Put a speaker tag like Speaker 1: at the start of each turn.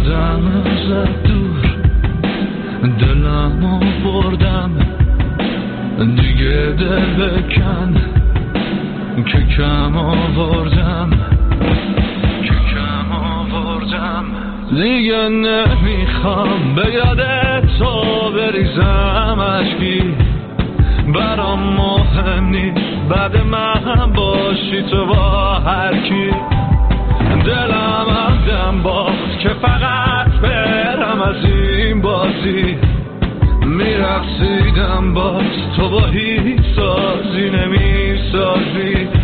Speaker 1: شدم ازت دور، دلمو بردم دیگه دل بکن که کم آوردم دیگه نمیخوام به یاد تو بریزم اشکی، برام مهم نیست بعد من باشی تو با هر کی. دلم عمدم باخت که فقط برم از این بازی، میرقصیدم باز تو با هیچ سازی نمیسازی.